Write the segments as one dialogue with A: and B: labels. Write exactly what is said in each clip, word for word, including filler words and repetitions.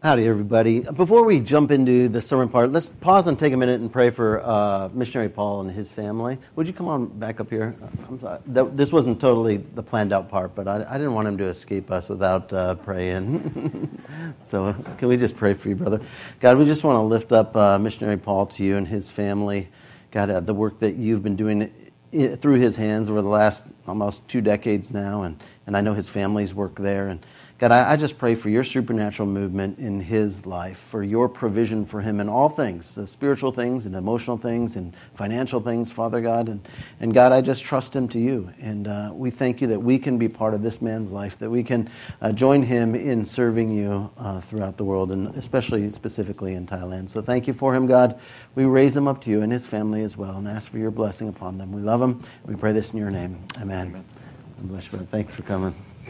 A: Howdy, everybody. Before we jump into the sermon part, let's pause and take a minute and pray for uh, Missionary Paul and his family. Would you come on back up here? I'm sorry. That, this wasn't totally the planned out part, but I, I didn't want him to escape us without uh, praying. So can we just pray for you, brother? God, we just want to lift up uh, Missionary Paul to you and his family. God, uh, the work that you've been doing through his hands over the last almost two decades now, and, and I know his family's work there. And God, I, I just pray for your supernatural movement in his life, for your provision for him in all things, the spiritual things and emotional things and financial things, Father God. And, and God, I just trust him to you. And uh, we thank you that we can be part of this man's life, that we can uh, join him in serving you uh, throughout the world, and especially specifically in Thailand. So thank you for him, God. We raise him up to you and his family as well and ask for your blessing upon them. We love him. We pray this in your name. Amen. Amen. Bless you, brother. Thanks for coming.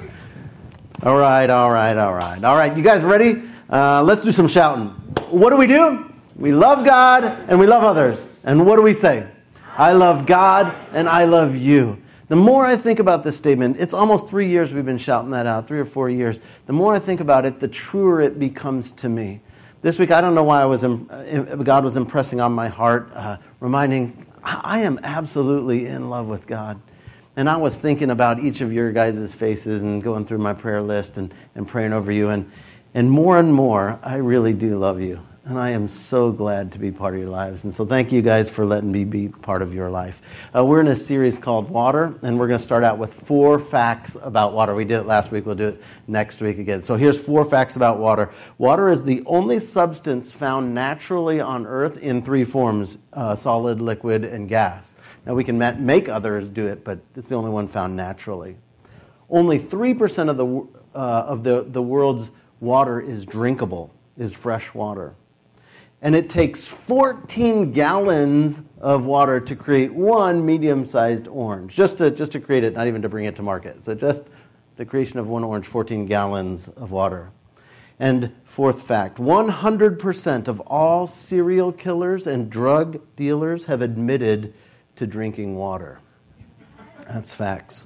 A: All right, all right, all right. All right, you guys ready? Uh, let's do some shouting. What do we do? We love God and we love others. And what do we say? I love God and I love you. The more I think about this statement, it's almost three years we've been shouting that out, three or four years. The more I think about it, the truer it becomes to me. This week, I don't know why I was God was impressing on my heart, uh, reminding I am absolutely in love with God. And I was thinking about each of your guys' faces and going through my prayer list and, and praying over you. And, and more and more, I really do love you. And I am so glad to be part of your lives. And so thank you guys for letting me be part of your life. Uh, we're in a series called Water, and we're going to start out with four facts about water. We did it last week. We'll do it next week again. So here's four facts about water. Water is the only substance found naturally on Earth in three forms, uh, solid, liquid, and gas. Now, we can make others do it, but it's the only one found naturally. Only three percent of the uh, of the, the world's water is drinkable, is fresh water. And it takes fourteen gallons of water to create one medium-sized orange, just to, just to create it, not even to bring it to market. So just the creation of one orange, fourteen gallons of water. And fourth fact, one hundred percent of all serial killers and drug dealers have admitted to drinking water. That's facts.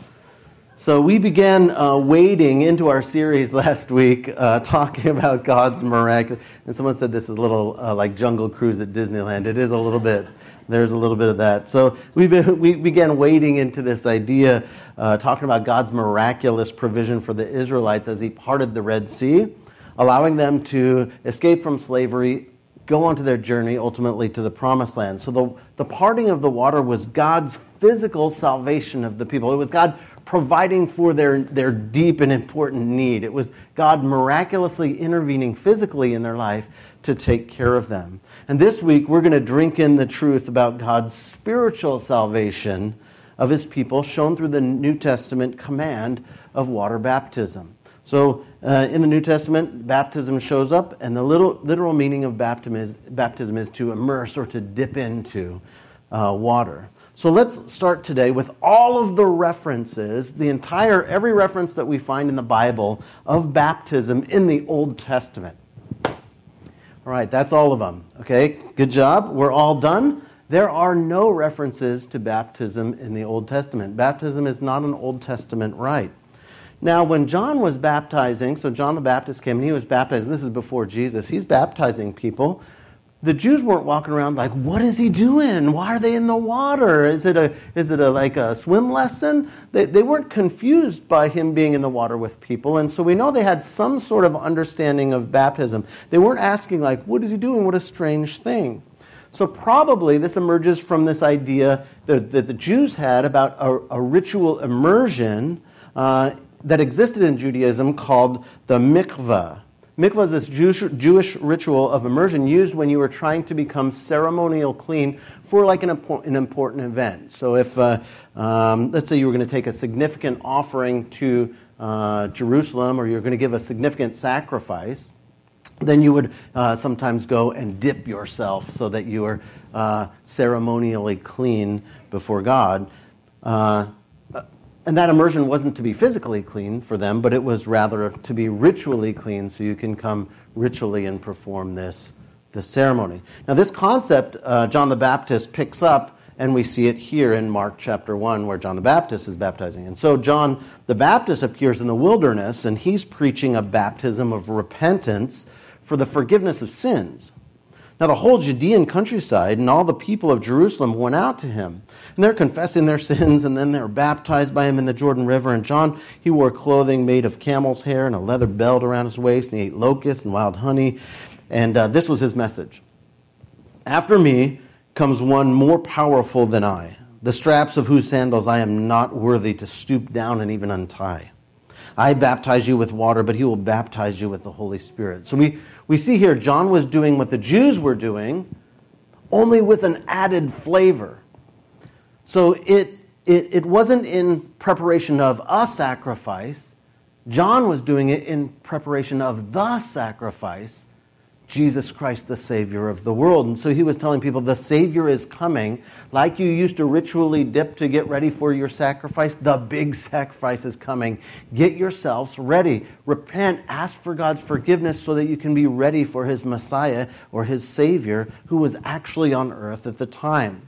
A: So we began uh, wading into our series last week, uh, talking about God's miraculous. And someone said this is a little uh, like Jungle Cruise at Disneyland. It is a little bit. There's a little bit of that. So we been, we began wading into this idea, uh, talking about God's miraculous provision for the Israelites as he parted the Red Sea, allowing them to escape from slavery, go on to their journey, ultimately to the Promised Land. So the, the parting of the water was God's physical salvation of the people. It was God providing for their, their deep and important need. It was God miraculously intervening physically in their life to take care of them. And this week, we're going to drink in the truth about God's spiritual salvation of his people, shown through the New Testament command of water baptism. So uh, in the New Testament, baptism shows up, and the little, literal meaning of baptism is, baptism is to immerse or to dip into uh, water. So let's start today with all of the references, the entire, every reference that we find in the Bible of baptism in the Old Testament. All right, that's all of them. Okay, good job. We're all done. There are no references to baptism in the Old Testament. Baptism is not an Old Testament rite. Now, when John was baptizing, so John the Baptist came and he was baptizing, this is before Jesus, he's baptizing people. The Jews weren't walking around like, what is he doing? Why are they in the water? Is it a is it a like a swim lesson? They they weren't confused by him being in the water with people, and so we know they had some sort of understanding of baptism. They weren't asking like, what is he doing? What a strange thing. So probably this emerges from this idea that, that the Jews had about a, a ritual immersion uh, that existed in Judaism called the mikvah. Mikvah is this Jewish, Jewish ritual of immersion used when you were trying to become ceremonial clean for like an, an important event. So if, uh, um, let's say you were going to take a significant offering to uh, Jerusalem, or you're going to give a significant sacrifice, then you would uh, sometimes go and dip yourself so that you were uh, ceremonially clean before God. Uh, And that immersion wasn't to be physically clean for them, but it was rather to be ritually clean, so you can come ritually and perform this, this ceremony. Now, this concept uh, John the Baptist picks up And we see it here in Mark chapter one, where John the Baptist is baptizing. And so John the Baptist appears in the wilderness, and he's preaching a baptism of repentance for the forgiveness of sins. Now the whole Judean countryside and all the people of Jerusalem went out to him. And they're confessing their sins, and then they're baptized by him in the Jordan River. And John, he wore clothing made of camel's hair and a leather belt around his waist, and he ate locusts and wild honey. And uh, this was his message. After me comes one more powerful than I, the straps of whose sandals I am not worthy to stoop down and even untie. I baptize you with water, but he will baptize you with the Holy Spirit. So we, we see here John was doing what the Jews were doing, only with an added flavor. So it, it, it wasn't in preparation of a sacrifice. John was doing it in preparation of the sacrifice, Jesus Christ, the Savior of the world. And so he was telling people, the Savior is coming. Like you used to ritually dip to get ready for your sacrifice, the big sacrifice is coming. Get yourselves ready. Repent, ask for God's forgiveness so that you can be ready for his Messiah or his Savior who was actually on earth at the time.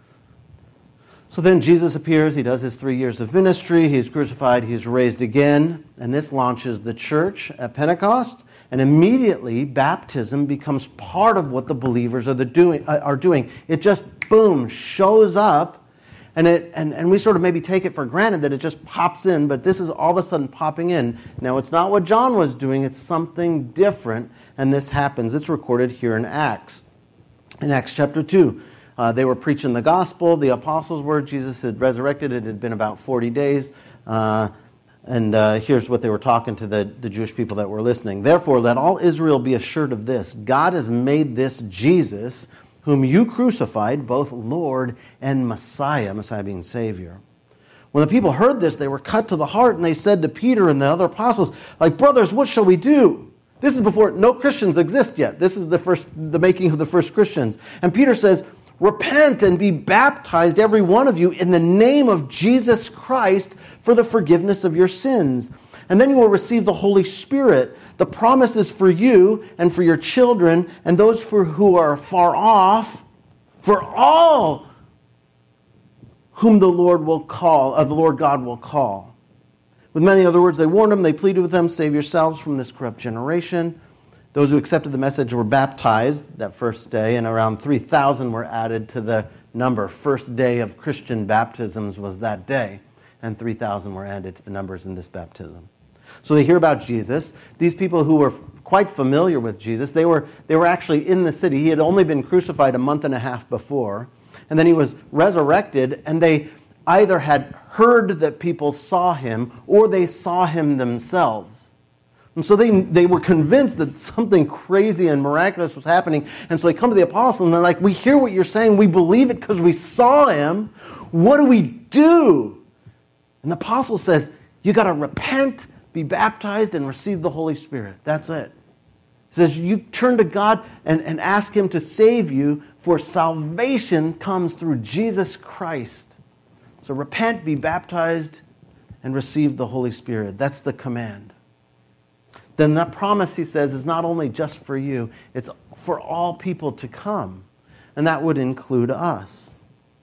A: So then Jesus appears, he does his three years of ministry, he's crucified, he's raised again, and this launches the church at Pentecost. And immediately, baptism becomes part of what the believers are, the doing, are doing. It just, boom, shows up, and, it, and, and we sort of maybe take it for granted that it just pops in, but this is all of a sudden popping in. Now, it's not what John was doing, it's something different, and this happens. It's recorded here in Acts. In Acts chapter two, uh, they were preaching the gospel, the apostles were, Jesus had resurrected, it had been about forty days, uh, And uh, here's what they were talking to the, the Jewish people that were listening. Therefore, let all Israel be assured of this. God has made this Jesus, whom you crucified, both Lord and Messiah, Messiah being Savior. When the people heard this, they were cut to the heart, and they said to Peter and the other apostles, like, brothers, what shall we do? This is before, no Christians exist yet. This is the first, the making of the first Christians. And Peter says, repent and be baptized, every one of you, in the name of Jesus Christ, for the forgiveness of your sins. And then you will receive the Holy Spirit. The promise is for you and for your children and those for who are far off, for all whom the Lord will call, uh, the Lord God will call. With many other words, they warned them, they pleaded with them, save yourselves from this corrupt generation. Those who accepted the message were baptized that first day, and around three thousand were added to the number. First day of Christian baptisms was that day, and three thousand were added to the numbers in this baptism. So they hear about Jesus. These people who were quite familiar with Jesus, they were, they were actually in the city. He had only been crucified a month and a half before, and then he was resurrected, and they either had heard that people saw him, or they saw him themselves. And so they, they were convinced that something crazy and miraculous was happening. And so they come to the apostles and they're like, we hear what you're saying. We believe it because we saw him. What do we do? And the apostle says, you got to repent, be baptized, and receive the Holy Spirit. That's it. He says, you turn to God and, and ask him to save you, for salvation comes through Jesus Christ. So repent, be baptized, and receive the Holy Spirit. That's the command. Then that promise, he says, is not only just for you, it's for all people to come. And that would include us.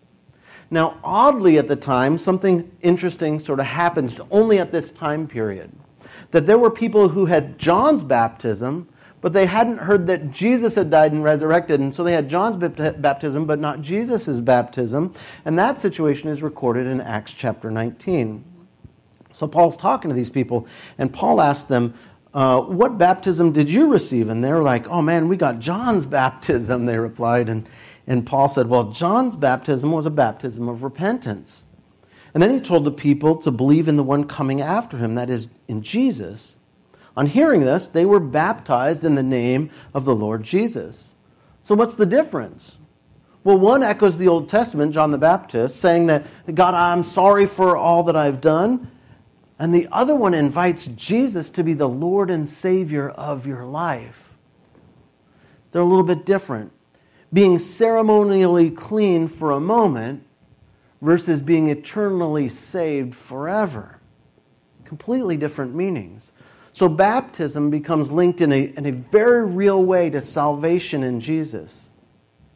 A: Now, oddly at the time, something interesting sort of happens only at this time period. That there were people who had John's baptism, but they hadn't heard that Jesus had died and resurrected, and so they had John's baptism, but not Jesus' baptism. And that situation is recorded in Acts chapter nineteen. So Paul's talking to these people, and Paul asks them, Uh, what baptism did you receive? And they're like, oh man, we got John's baptism, they replied. And, and Paul said, well, John's baptism was a baptism of repentance. And then he told the people to believe in the one coming after him, that is, in Jesus. On hearing this, they were baptized in the name of the Lord Jesus. So what's the difference? Well, one echoes the Old Testament, John the Baptist, saying that, God, I'm sorry for all that I've done. And the other one invites Jesus to be the Lord and Savior of your life. They're a little bit different. Being ceremonially clean for a moment versus being eternally saved forever. Completely different meanings. So baptism becomes linked in a, in a very real way to salvation in Jesus.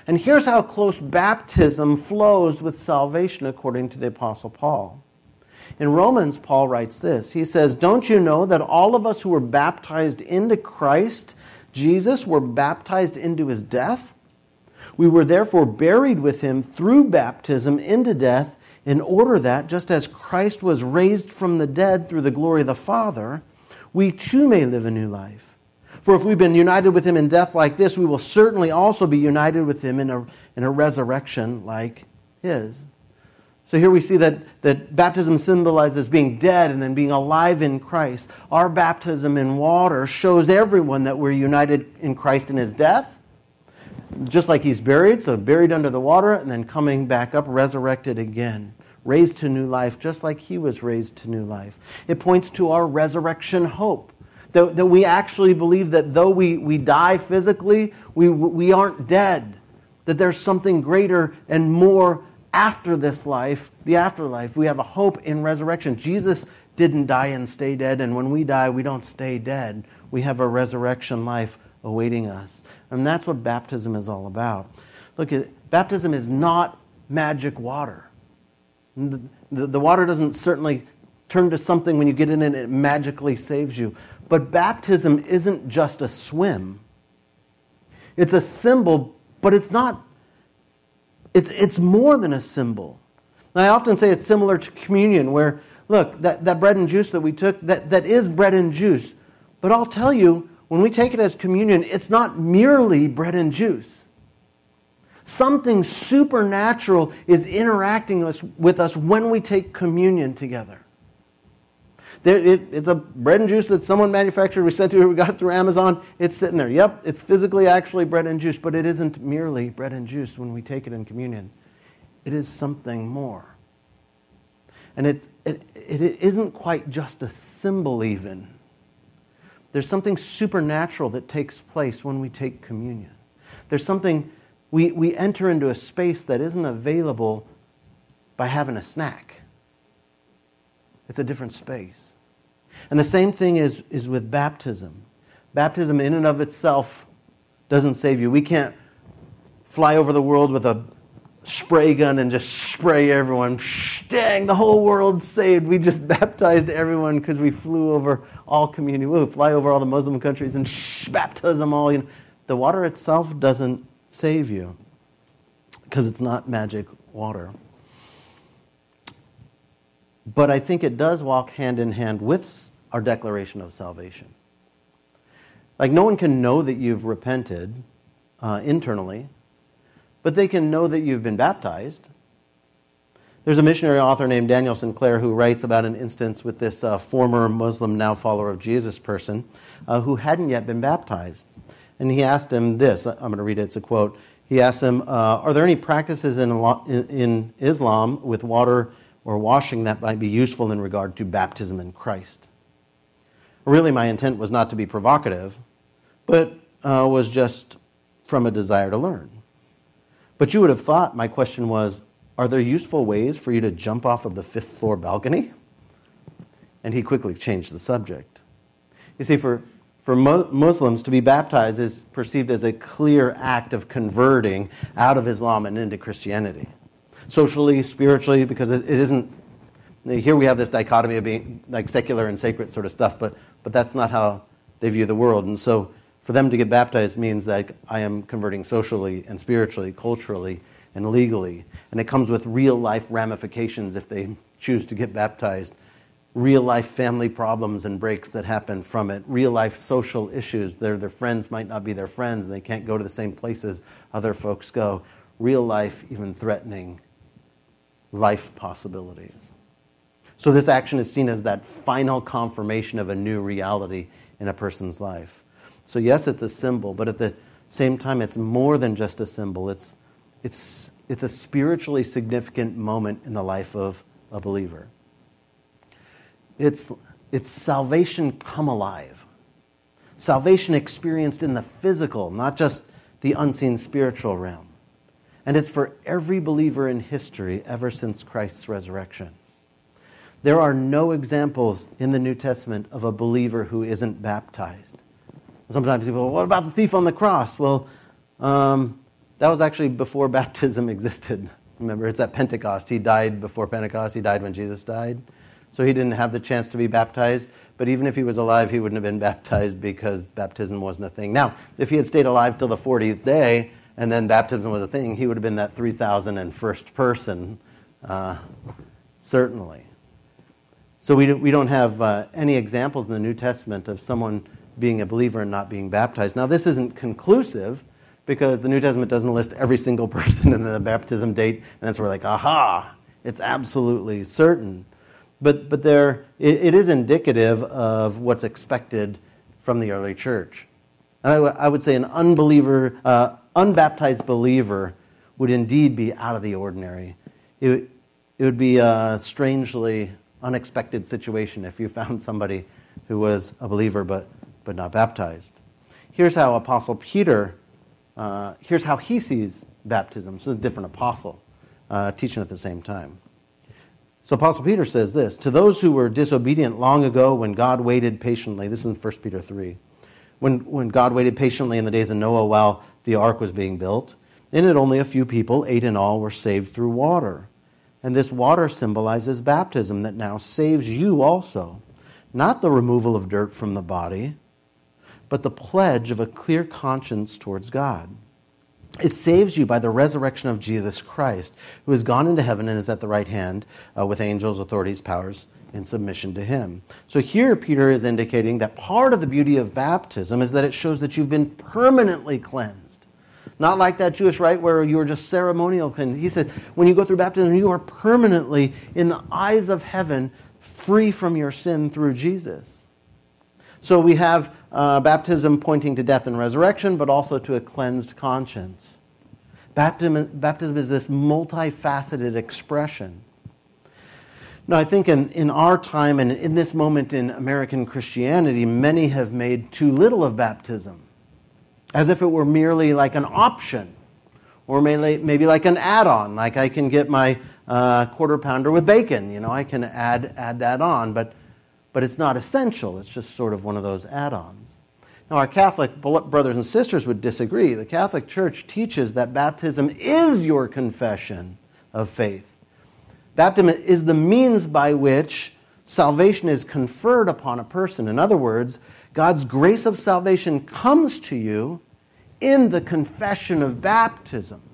A: And here's how close baptism flows with salvation according to the Apostle Paul. In Romans, Paul writes this. He says, "Don't you know that all of us who were baptized into Christ Jesus were baptized into his death? We were therefore buried with him through baptism into death, in order that, just as Christ was raised from the dead through the glory of the Father, we too may live a new life. For if we've been united with him in death like this, we will certainly also be united with him in a, in a resurrection like his." So here we see that, that baptism symbolizes being dead and then being alive in Christ. Our baptism in water shows everyone that we're united in Christ in his death, just like he's buried, so buried under the water, and then coming back up, resurrected again, raised to new life, just like he was raised to new life. It points to our resurrection hope. That, that we actually believe that though we, we die physically, we, we aren't dead. That there's something greater and more after this life, the afterlife. We have a hope in resurrection. Jesus didn't die and stay dead, and when we die, we don't stay dead. We have a resurrection life awaiting us. And that's what baptism is all about. Look, baptism is not magic water. The, the, the water doesn't certainly turn to something when you get in it and it magically saves you. But baptism isn't just a swim. It's a symbol, but it's not, it's, it's more than a symbol. Now, I often say it's similar to communion, where, look, that, that bread and juice that we took, that, that is bread and juice. But I'll tell you, when we take it as communion, it's not merely bread and juice. Something supernatural is interacting us, with us when we take communion together. There, it, it's a bread and juice that someone manufactured. We sent to it. We got it through Amazon. It's sitting there. Yep, it's physically actually bread and juice, but it isn't merely bread and juice when we take it in communion. It is something more. And it, it, it isn't quite just a symbol even. There's something supernatural that takes place when we take communion. There's something, we, we enter into a space that isn't available by having a snack. It's a different space. And the same thing is, is with baptism. Baptism in and of itself doesn't save you. We can't fly over the world with a spray gun and just spray everyone. Dang, the whole world's saved. We just baptized everyone because we flew over all community. We'll fly over all the Muslim countries and baptize them all. You know, the water itself doesn't save you because it's not magic water. But I think it does walk hand in hand with our declaration of salvation. Like, no one can know that you've repented uh, internally, but they can know that you've been baptized. There's a missionary author named Daniel Sinclair who writes about an instance with this uh, former Muslim, now follower of Jesus person, uh, who hadn't yet been baptized. And he asked him this, I'm going to read it, it's a quote. He asked him, uh, are there any practices in, in Islam with water or washing that might be useful in regard to baptism in Christ? Really, my intent was not to be provocative, but uh, was just from a desire to learn. But you would have thought my question was, are there useful ways for you to jump off of the fifth floor balcony? And he quickly changed the subject. You see, for, for Mo- Muslims, to be baptized is perceived as a clear act of converting out of Islam and into Christianity. Socially, spiritually, because it, it isn't, here we have this dichotomy of being like secular and sacred sort of stuff, but, but that's not how they view the world. And so for them to get baptized means that I am converting socially and spiritually, culturally, and legally. And it comes with real-life ramifications if they choose to get baptized. Real-life family problems and breaks that happen from it. Real-life social issues. Their, their friends might not be their friends, and they can't go to the same places other folks go. Real-life, even threatening life possibilities. So this action is seen as that final confirmation of a new reality in a person's life. So yes, it's a symbol, but at the same time, it's more than just a symbol. It's it's it's a spiritually significant moment in the life of a believer. It's it's salvation come alive. Salvation experienced in the physical, not just the unseen spiritual realm. And it's for every believer in history ever since Christ's resurrection. There are no examples in the New Testament of a believer who isn't baptized. Sometimes people go, what about the thief on the cross? Well, um, That was actually before baptism existed. Remember, it's at Pentecost. He died before Pentecost. He died when Jesus died. So he didn't have the chance to be baptized. But even if he was alive, he wouldn't have been baptized because baptism wasn't a thing. Now, if he had stayed alive till the fortieth day, and then baptism was a thing, he would have been that three thousand first person, uh, certainly. So we don't, we don't have uh, any examples in the New Testament of someone being a believer and not being baptized. Now, this isn't conclusive, because the New Testament doesn't list every single person in the baptism date, and that's where we're like, aha, it's absolutely certain. But but there, it, it is indicative of what's expected from the early church. And I, w- I would say an unbeliever, uh, unbaptized believer would indeed be out of the ordinary. It, w- it would be a strangely unexpected situation if you found somebody who was a believer but, but not baptized. Here's how Apostle Peter, uh, here's how he sees baptism. So it's a different apostle uh, teaching at the same time. So Apostle Peter says this, to those who were disobedient long ago when God waited patiently, this is in First Peter three, when, when God waited patiently in the days of Noah while the ark was being built, in it only a few people, eight in all, were saved through water. And this water symbolizes baptism that now saves you also, not the removal of dirt from the body, but the pledge of a clear conscience towards God. It saves you by the resurrection of Jesus Christ, who has gone into heaven and is at the right hand uh, with angels, authorities, powers in submission to him. So here Peter is indicating that part of the beauty of baptism is that it shows that you've been permanently cleansed. Not like that Jewish rite where you were just ceremonial cleansed. He says when you go through baptism, you are permanently, in the eyes of heaven, free from your sin through Jesus. So we have uh, baptism pointing to death and resurrection, but also to a cleansed conscience. Baptism, baptism is this multifaceted expression. Now, I think in, in our time and in this moment in American Christianity, many have made too little of baptism, as if it were merely like an option, or maybe, maybe like an add-on, like I can get my uh, quarter pounder with bacon, you know, I can add add that on, but but it's not essential. It's just sort of one of those add-ons. Now, our Catholic brothers and sisters would disagree. The Catholic Church teaches that baptism is your confession of faith. Baptism is the means by which salvation is conferred upon a person. In other words, God's grace of salvation comes to you in the confession of baptism.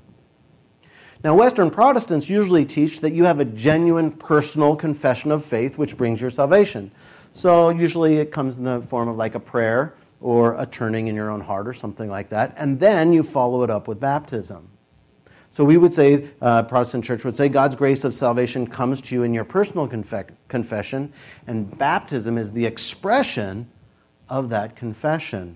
A: Now, Western Protestants usually teach that you have a genuine personal confession of faith which brings your salvation. So usually it comes in the form of like a prayer or a turning in your own heart or something like that, and then you follow it up with baptism. So we would say, uh, Protestant church would say, God's grace of salvation comes to you in your personal confe- confession, and baptism is the expression of that confession.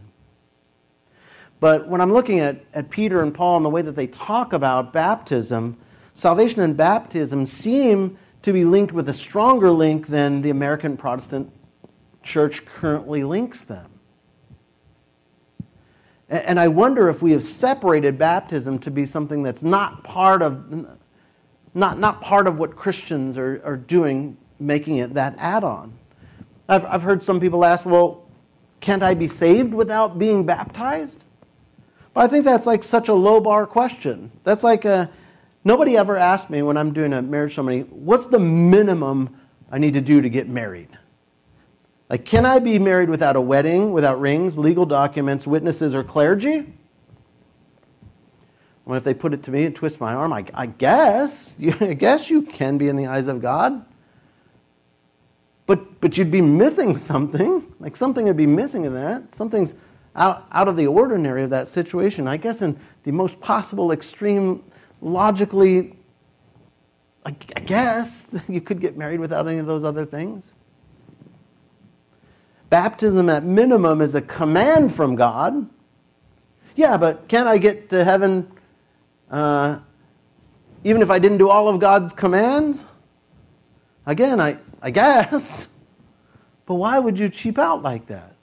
A: But when I'm looking at, at Peter and Paul and the way that they talk about baptism, salvation and baptism seem to be linked with a stronger link than the American Protestant church currently links them. And, and I wonder if we have separated baptism to be something that's not part of not, not part of what Christians are, are doing, making it that add-on. I've, I've heard some people ask, well, can't I be saved without being baptized? But I think that's like such a low bar question. That's like a, nobody ever asked me when I'm doing a marriage ceremony, what's the minimum I need to do to get married? Like, can I be married without a wedding, without rings, legal documents, witnesses, or clergy? Well, if they put it to me and twist my arm, I, I guess, I guess you can be in the eyes of God. But but you'd be missing something. Like something would be missing in that. Something's out, out of the ordinary of that situation. I guess in the most possible extreme, logically, I, I guess you could get married without any of those other things. Baptism at minimum is a command from God. Yeah, but can I get to heaven uh, even if I didn't do all of God's commands? Again, I, I guess. But why would you cheap out like that?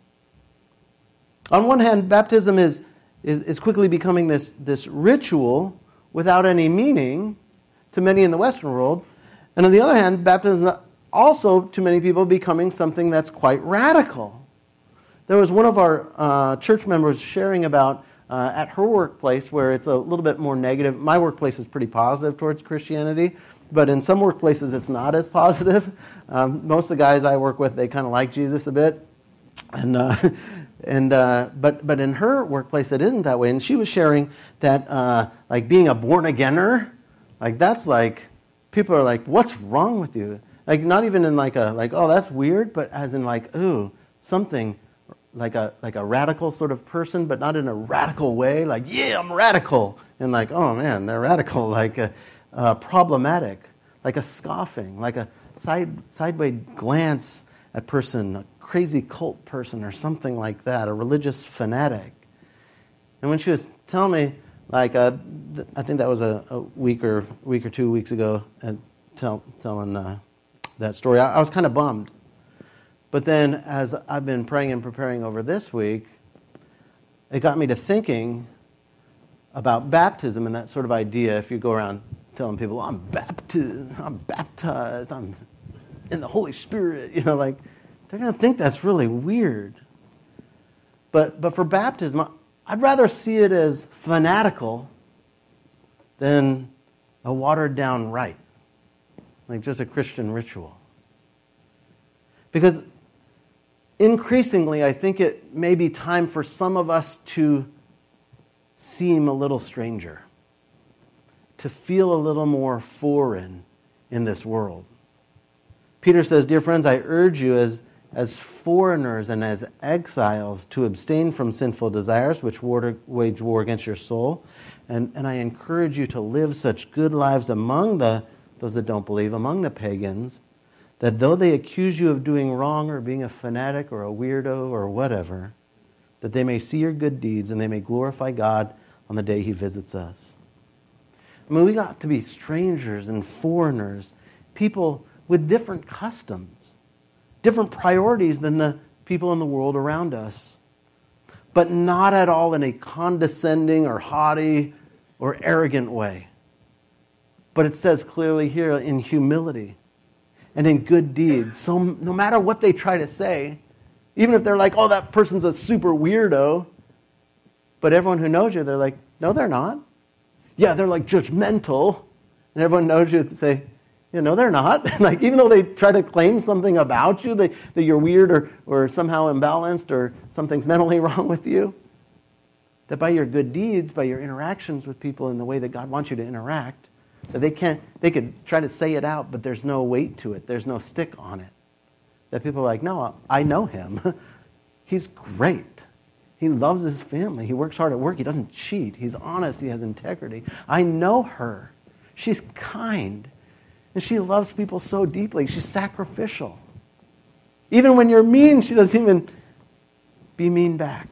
A: On one hand, baptism is, is, is quickly becoming this, this ritual without any meaning to many in the Western world. And on the other hand, baptism is also, to many people, becoming something that's quite radical. There was one of our uh, church members sharing about uh, at her workplace where it's a little bit more negative. My workplace is pretty positive towards Christianity, but in some workplaces it's not as positive. Um, most of the guys I work with, they kind of like Jesus a bit. And uh, and uh, but but in her workplace it isn't that way. And she was sharing that uh, like being a born againer, like that's like people are like, what's wrong with you? Like not even in like a like oh that's weird, but as in like ooh something like a like a radical sort of person, but not in a radical way. Like yeah I'm radical, and like oh man they're radical, like a, uh, problematic, like a scoffing, like a side sideways glance at person. Crazy cult person or something like that, a religious fanatic. And when she was telling me, like, uh, th- I think that was a, a week or week or two weeks ago, and tell, telling uh, that story, I, I was kind of bummed. But then, as I've been praying and preparing over this week, it got me to thinking about baptism and that sort of idea. If you go around telling people, "I'm baptized, I'm baptized, I'm in the Holy Spirit," you know, like. They're going to think that's really weird. But but for baptism, I'd rather see it as fanatical than a watered-down rite, like just a Christian ritual. Because increasingly, I think it may be time for some of us to seem a little stranger, to feel a little more foreign in this world. Peter says, "Dear friends, I urge you as as foreigners and as exiles to abstain from sinful desires which war, wage war against your soul. And, and I encourage you to live such good lives among the those that don't believe, among the pagans, that though they accuse you of doing wrong or being a fanatic or a weirdo or whatever, that they may see your good deeds and they may glorify God on the day he visits us." I mean, we got to be strangers and foreigners, people with different customs, different priorities than the people in the world around us, but not at all in a condescending or haughty or arrogant way. But it says clearly here in humility and in good deeds. So no matter what they try to say, even if they're like, oh, that person's a super weirdo, but everyone who knows you, they're like, no, they're not. Yeah, they're like judgmental, and everyone knows you say, you know, they're not. Like, even though they try to claim something about you, they, that you're weird or, or somehow imbalanced or something's mentally wrong with you, that by your good deeds, by your interactions with people in the way that God wants you to interact, that they can't, they could try to say it out, but there's no weight to it. There's no stick on it. That people are like, no, I know him. He's great. He loves his family. He works hard at work. He doesn't cheat. He's honest. He has integrity. I know her. She's kind. And she loves people so deeply. She's sacrificial. Even when you're mean, she doesn't even be mean back.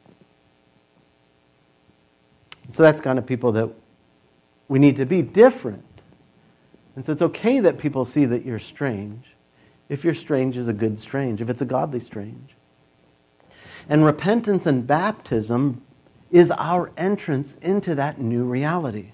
A: So that's kind of people that we need to be different. And so it's okay that people see that you're strange. If you're strange is a good strange, if it's a godly strange. And repentance and baptism is our entrance into that new reality.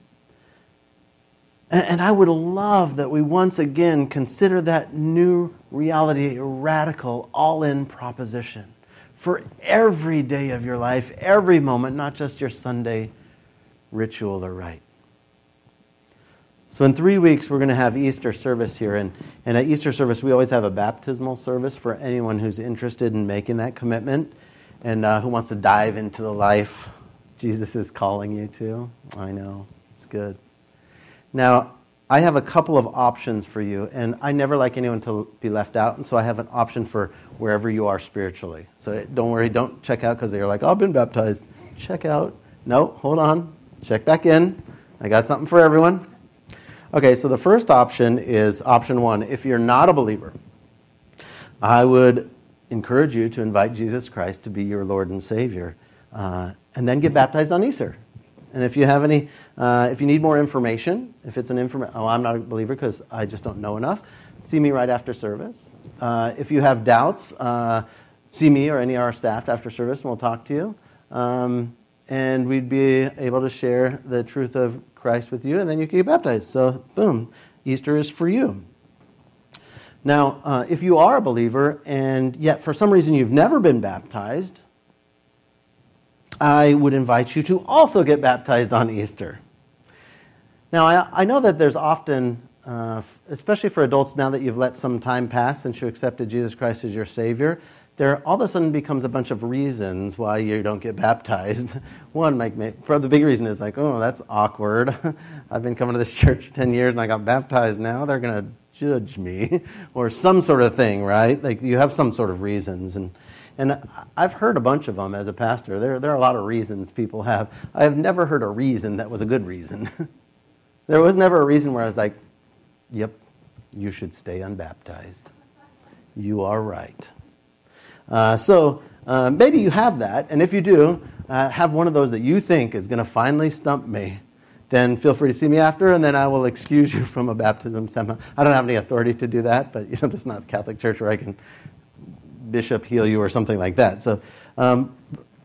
A: And I would love that we once again consider that new reality a radical, all-in proposition for every day of your life, every moment, not just your Sunday ritual or rite. So in three weeks, we're going to have Easter service here. And, and at Easter service, we always have a baptismal service for anyone who's interested in making that commitment and uh, who wants to dive into the life Jesus is calling you to. I know, it's good. Now, I have a couple of options for you, and I never like anyone to be left out, and so I have an option for wherever you are spiritually. So don't worry, don't check out because they're like, oh, I've been baptized. Check out. No, hold on. Check back in. I got something for everyone. Okay, so the first option is option one. If you're not a believer, I would encourage you to invite Jesus Christ to be your Lord and Savior, uh, and then get baptized on Easter. And if you have any, uh, if you need more information, if it's an information, oh, I'm not a believer because I just don't know enough, see me right after service. Uh, if you have doubts, uh, see me or any of our staff after service, and we'll talk to you. Um, and we'd be able to share the truth of Christ with you, and then you can get baptized. So, boom, Easter is for you. Now, uh, if you are a believer, and yet for some reason you've never been baptized, I would invite you to also get baptized on Easter. Now, I, I know that there's often, uh, especially for adults, now that you've let some time pass since you accepted Jesus Christ as your Savior, there all of a sudden becomes a bunch of reasons why you don't get baptized. One, like, the big reason is like, oh, that's awkward. I've been coming to this church ten years and I got baptized now. They're going to judge me, or some sort of thing, right? Like, you have some sort of reasons. And and I've heard a bunch of them as a pastor. There, there are a lot of reasons people have. I have never heard a reason that was a good reason. There was never a reason where I was like, yep, you should stay unbaptized. You are right. Uh, so uh, maybe you have that, and if you do, uh, have one of those that you think is going to finally stump me, then feel free to see me after, and then I will excuse you from a baptism somehow. I don't have any authority to do that, but you know, this is not a Catholic church where I can bishop heal you or something like that. So, um,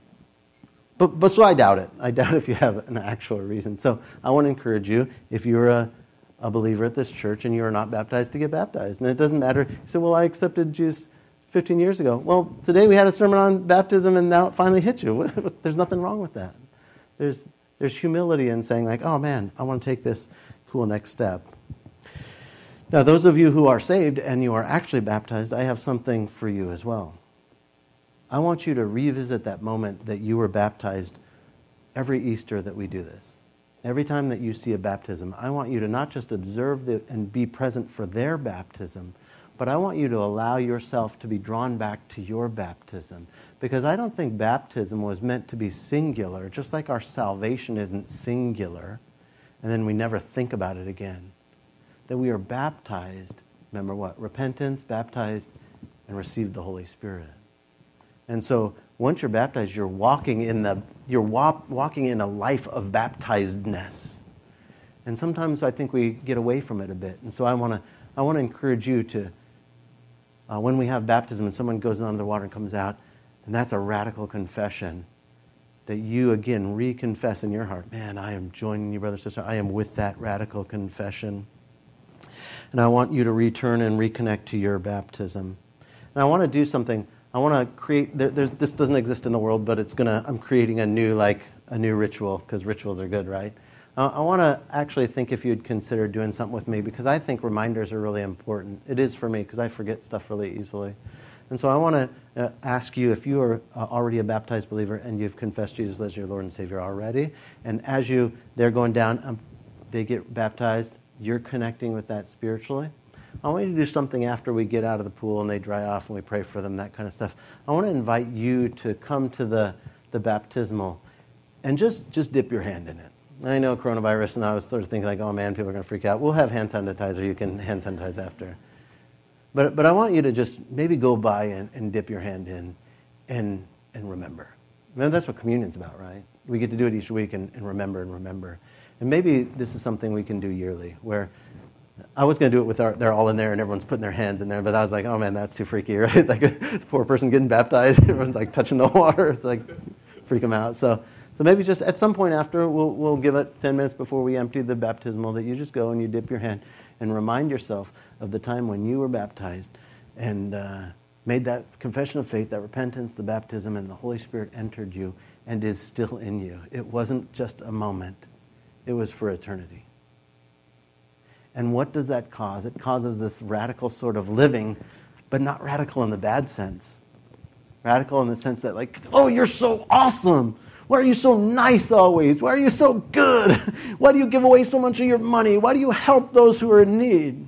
A: but, but so I doubt it. I doubt if you have an actual reason. So I want to encourage you, if you're a, a believer at this church and you are not baptized, to get baptized. And it doesn't matter. You say, well, I accepted Jesus fifteen years ago. Well, today we had a sermon on baptism and now it finally hit you. There's nothing wrong with that. There's there's humility in saying like, oh man, I want to take this cool next step. Now, those of you who are saved and you are actually baptized, I have something for you as well. I want you to revisit that moment that you were baptized every Easter that we do this. Every time that you see a baptism, I want you to not just observe the, and be present for their baptism, but I want you to allow yourself to be drawn back to your baptism. Because I don't think baptism was meant to be singular, just like our salvation isn't singular, and then we never think about it again. That we are baptized, remember what? Repentance, baptized, and received the Holy Spirit. And so once you're baptized, you're walking in the you're wa- walking in a life of baptizedness. And sometimes I think we get away from it a bit. And so I want to I want to encourage you to Uh, when we have baptism and someone goes under the water and comes out, and that's a radical confession, that you again reconfess in your heart, man, I am joining you, brother, sister. I am with that radical confession. And I want you to return and reconnect to your baptism. And I want to do something. I want to create, there, there's, this doesn't exist in the world, but it's gonna, I'm creating a new, like, a new ritual, because rituals are good, right? Uh, I want to actually think if you'd consider doing something with me, because I think reminders are really important. It is for me, because I forget stuff really easily. And so I want to uh, ask you, if you are uh, already a baptized believer and you've confessed Jesus as your Lord and Savior already, and as you, they're going down, um, they get baptized, you're connecting with that spiritually. I want you to do something after we get out of the pool and they dry off and we pray for them, that kind of stuff. I want to invite you to come to the, the baptismal and just, just dip your hand in it. I know coronavirus, and I was sort of thinking like, oh man, people are going to freak out. We'll have hand sanitizer. You can hand sanitize after. But but I want you to just maybe go by and, and dip your hand in and and remember. Remember, that's what communion's about, right? We get to do it each week and, and remember and remember. And maybe this is something we can do yearly, where I was going to do it with our, they're all in there and everyone's putting their hands in there, but I was like, oh man, that's too freaky, right? Like a poor person getting baptized, everyone's like touching the water. It's like, freak them out. So so maybe just at some point after, we'll we'll give it ten minutes before we empty the baptismal, that you just go and you dip your hand and remind yourself of the time when you were baptized and uh, made that confession of faith, that repentance, the baptism, and the Holy Spirit entered you and is still in you. It wasn't just a moment. It was for eternity. And what does that cause? It causes this radical sort of living, but not radical in the bad sense. Radical in the sense that like, oh, you're so awesome. Why are you so nice always? Why are you so good? Why do you give away so much of your money? Why do you help those who are in need?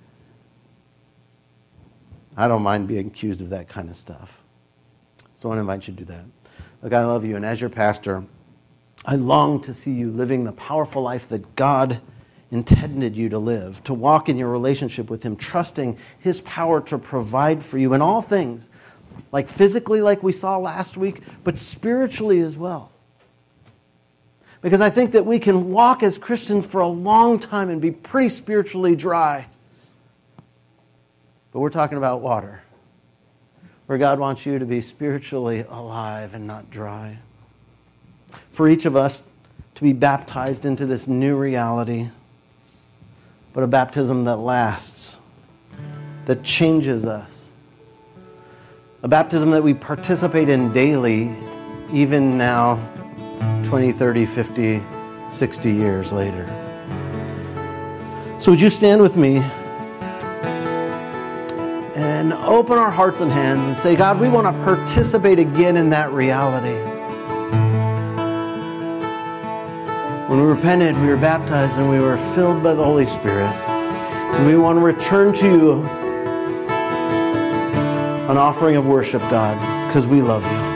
A: I don't mind being accused of that kind of stuff. So I want to invite you to do that. Look, I love you, and as your pastor, I long to see you living the powerful life that God intended you to live, to walk in your relationship with Him, trusting His power to provide for you in all things, like physically, like we saw last week, but spiritually as well. Because I think that we can walk as Christians for a long time and be pretty spiritually dry. But we're talking about water, where God wants you to be spiritually alive and not dry. For each of us to be baptized into this new reality, but a baptism that lasts, that changes us. A baptism that we participate in daily even now, twenty, thirty, fifty, sixty years later. So would you stand with me and open our hearts and hands and say, God, we want to participate again in that reality. When we repented, we were baptized, and we were filled by the Holy Spirit. And we want to return to you an offering of worship, God, because we love you.